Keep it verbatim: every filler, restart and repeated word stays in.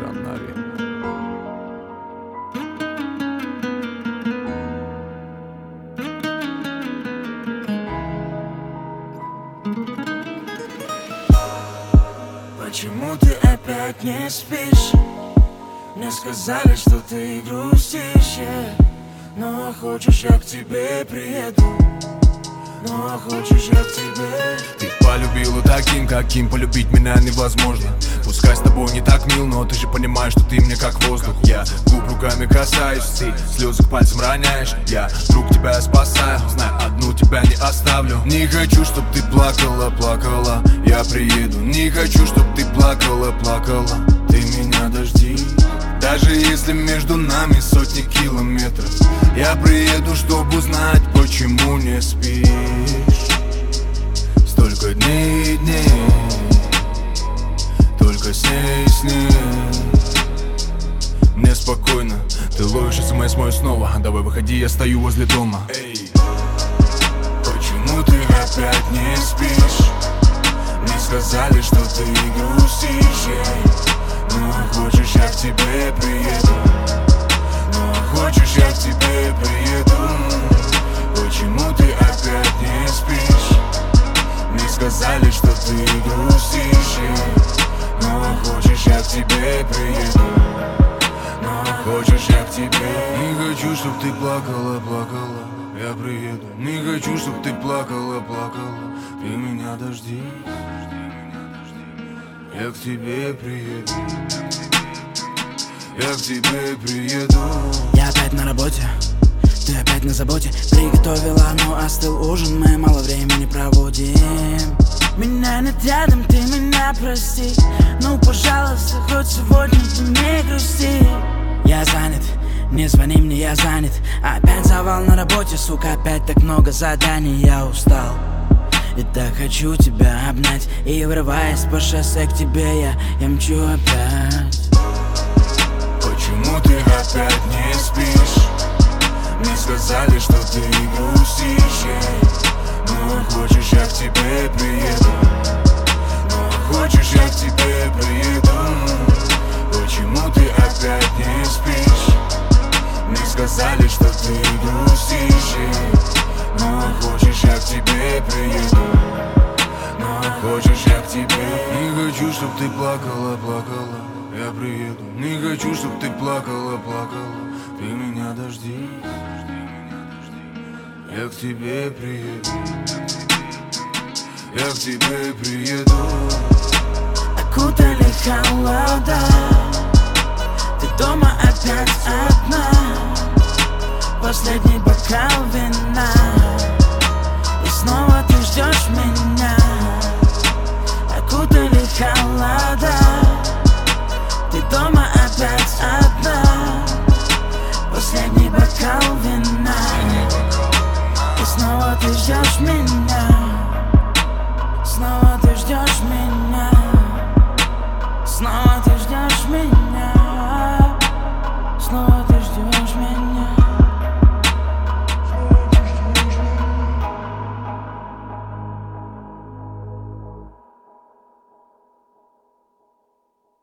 Джаннари. Почему ты опять не спишь? Мне сказали, что ты грустишь, yeah. Ну а хочешь, я к тебе приеду. Ну а хочешь, я к тебе. Ты полюбила таким, каким полюбить меня невозможно. Пускай с тобой не так мил, но ты же понимаешь, что ты мне как воздух. Я губ руками касаюсь, ты слезы к пальцам роняешь. Я друг тебя спасаю, знай, одну тебя не оставлю. Не хочу, чтоб ты плакала, плакала, я приеду. Не хочу, чтоб ты плакала, плакала, ты меня дожди. Даже если между нами сотни километров, я приеду, чтобы узнать, почему не спишь. Столько дней и дней, только с ней, с ней. Мне спокойно, ты ловишь смс мой снова. Давай выходи, я стою возле дома. Эй. Почему ты опять не спишь? Мне сказали, что ты грустишь, yeah. Ну а хочешь, я к тебе приеду. Ну а хочешь, я к тебе приеду. Почему ты опять не спишь? Мне сказали, что ты грустишь, yeah. Ну а хочешь, я к тебе приеду. Ну а хочешь, я к тебе. Не хочу, чтоб ты плакала, плакала, я приеду. Не хочу, чтоб ты плакала, плакала, ты меня дожди. Я к тебе приеду. Я к тебе приеду. Я опять на работе, ты опять на заботе. Приготовила, но остыл ужин, мы мало времени проводим. Меня нет рядом, ты меня прости. Ну, пожалуйста, хоть сегодня ты не грусти. Я занят, не звони мне, я занят. Опять завал на работе, сука, опять так много заданий. Я устал и так хочу тебя обнять. И врываясь по шоссе к тебе, я, я мчу опять. Почему ты опять не спишь? Мне сказали, что ты грустишь, yeah. Ну а хочешь, я к тебе приеду. Ну а хочешь, я к тебе приеду. Почему ты опять не спишь? Мне сказали, что ты грустишь, yeah. Ну а хочешь, я к тебе приеду. Ну а хочешь, я к тебе. Не хочу, чтоб ты плакала, плакала, я приеду. Не хочу, чтоб ты плакала, плакала, ты меня дожди. Я к тебе приеду. Я к тебе приеду. Окутали холода, ты дома опять одна. Последний бокал вина, и снова ты ждешь меня. Окутали холода, ты дома опять одна. Последний бокал вина, и снова ты ждешь меня. Снова ты ждешь меня. Снова ты ждешь меня. Снова